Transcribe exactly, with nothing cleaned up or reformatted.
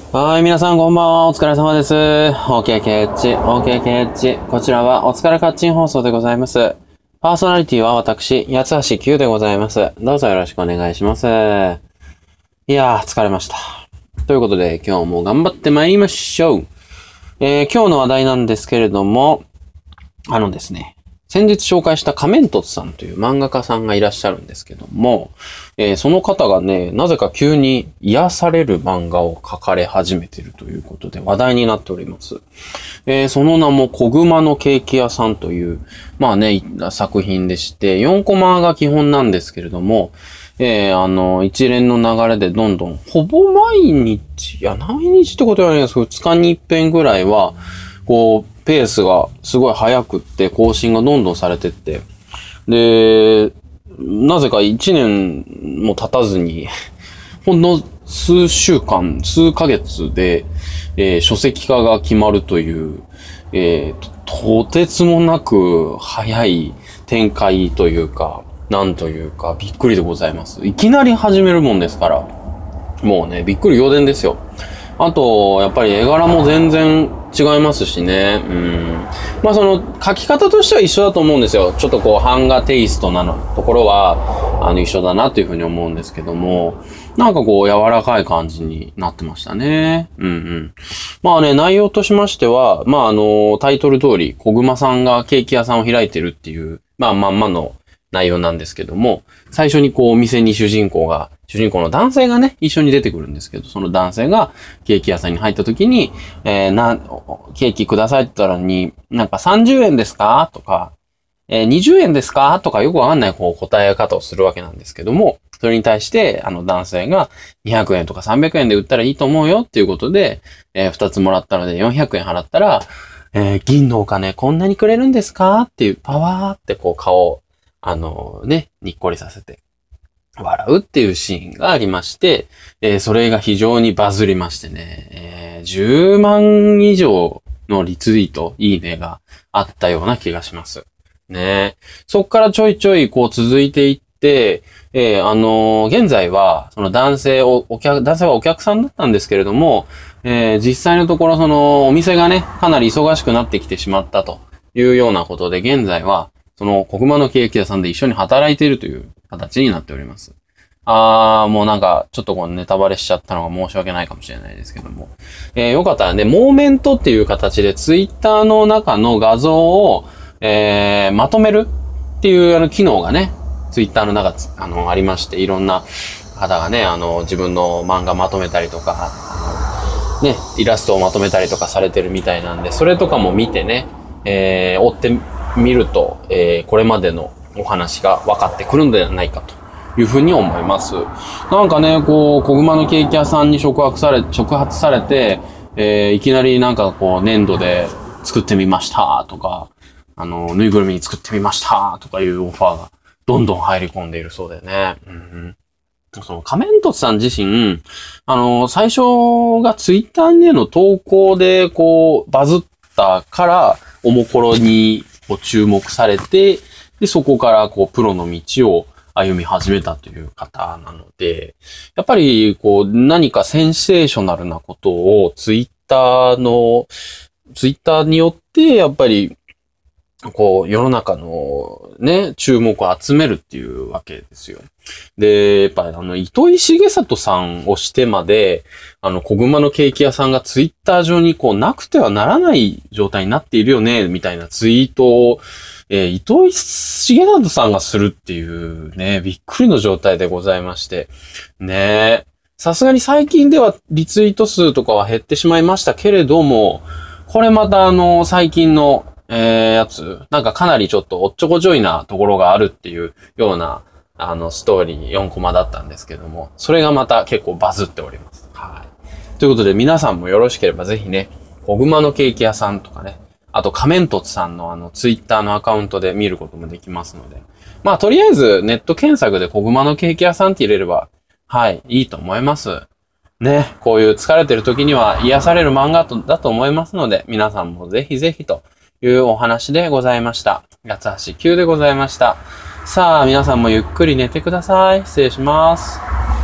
はい、皆さんこんばんは。お疲れ様です。OK ケッチ、OK ケッチ。こちらはお疲れカッチン放送でございます。パーソナリティは私、八橋九でございます。どうぞよろしくお願いします。いやー、疲れました。ということで、今日も頑張って参りましょう。えー、今日の話題なんですけれども、あのですね、先日紹介した仮面凸さんという漫画家さんがいらっしゃるんですけども、えー、その方がね、なぜか急に癒される漫画を描かれ始めているということで話題になっております。えー、その名も小熊のケーキ屋さんという、まあね、作品でして、よんコマが基本なんですけれども、えー、あの、一連の流れでどんどん、ほぼ毎日、いや、毎日ってことはないんですけど、ふつかに一遍ぐらいは、こう、ペースがすごい速くって、更新がどんどんされてって、で、なぜかいちねんも経たずに、ほんの数週間、数ヶ月で、えー、書籍化が決まるという、えー、と、とてつもなく早い展開というか、なんというか、びっくりでございます。いきなり始めるもんですから、もうね、びっくり仰天ですよ。あと、やっぱり絵柄も全然違いますしね。うん。まあその、描き方としては一緒だと思うんですよ。ちょっとこう、版画テイストなの、ところは、あの、一緒だなというふうに思うんですけども、なんかこう、柔らかい感じになってましたね。うんうん。まあね、内容としましては、まああの、タイトル通り、小熊さんがケーキ屋さんを開いてるっていう、まあまんまの内容なんですけども、最初にこう、お店に主人公が、主人公の男性がね、一緒に出てくるんですけど、その男性がケーキ屋さんに入った時に、えー、な、ケーキくださいって言ったらに、なんかさんじゅうえんですかとか、えー、にじゅうえんですかとかよくわかんないこう答え方をするわけなんですけども、それに対して、あの男性がにひゃくえんとかさんびゃくえんで売ったらいいと思うよっていうことで、えー、ふたつもらったのでよんひゃくえん払ったら、えー、銀のお金こんなにくれるんですかっていうパワーってこう顔を、あのー、ね、にっこりさせて。笑うっていうシーンがありまして、えー、それが非常にバズりましてね、えー、じゅうまん以上のリツイート、いいねがあったような気がします。ね。そっからちょいちょいこう続いていって、えー、あのー、現在は、その男性を、お客、男性はお客さんだったんですけれども、えー、実際のところそのお店がね、かなり忙しくなってきてしまったというようなことで、現在は、その小熊のケーキ屋さんで一緒に働いているという形になっております。あー、もうなんか、ちょっとこのネタバレしちゃったのが申し訳ないかもしれないですけども。えー、よかったらね、モーメントっていう形でツイッターの中の画像を、えー、まとめるっていうあの機能がね、ツイッターの中、あの、ありまして、いろんな方がね、あの、自分の漫画まとめたりとか、あの、ね、イラストをまとめたりとかされてるみたいなんで、それとかも見てね、えー、追ってみると、えー、これまでのお話が分かってくるんではないかというふうに思います。なんかね、こう、小熊のケーキ屋さんに触発され、触発されて、えー、いきなりなんかこう、粘土で作ってみましたとか、あの、ぬいぐるみに作ってみましたとかいうオファーがどんどん入り込んでいるそうでね。うんうんその仮面凸さん自身、あの、最初がツイッターでの投稿でこう、バズったから、おもころにこう注目されて、で、そこからこう、プロの道を歩み始めたという方なので、やっぱりこう、何かセンセーショナルなことをツイッターの、ツイッターによってやっぱりこう、世の中のね、注目を集めるっていうわけですよ。で、やっぱりあの、糸井重里さんをしてまで、あの、小熊のケーキ屋さんがツイッター上にこう、なくてはならない状態になっているよね、みたいなツイートを、えー、糸井重里さんがするっていうね、びっくりの状態でございまして。ねさすがに最近ではリツイート数とかは減ってしまいましたけれども、これまたあの、最近のえー、やつ、なんかかなりちょっとおっちょこちょいなところがあるっていうような、あの、ストーリーよんコマだったんですけども、それがまた結構バズっております。はい。ということで皆さんもよろしければぜひね、小熊のケーキ屋さんとかね、あと仮面凸さんのあの、ツイッターのアカウントで見ることもできますので、まあ、とりあえずネット検索で小熊のケーキ屋さんって入れれば、はい、いいと思います。ね、こういう疲れてる時には癒される漫画だと思いますので、皆さんもぜひぜひと、いうお話でございました。八橋きゅうでございました。さあ、皆さんもゆっくり寝てください。失礼します。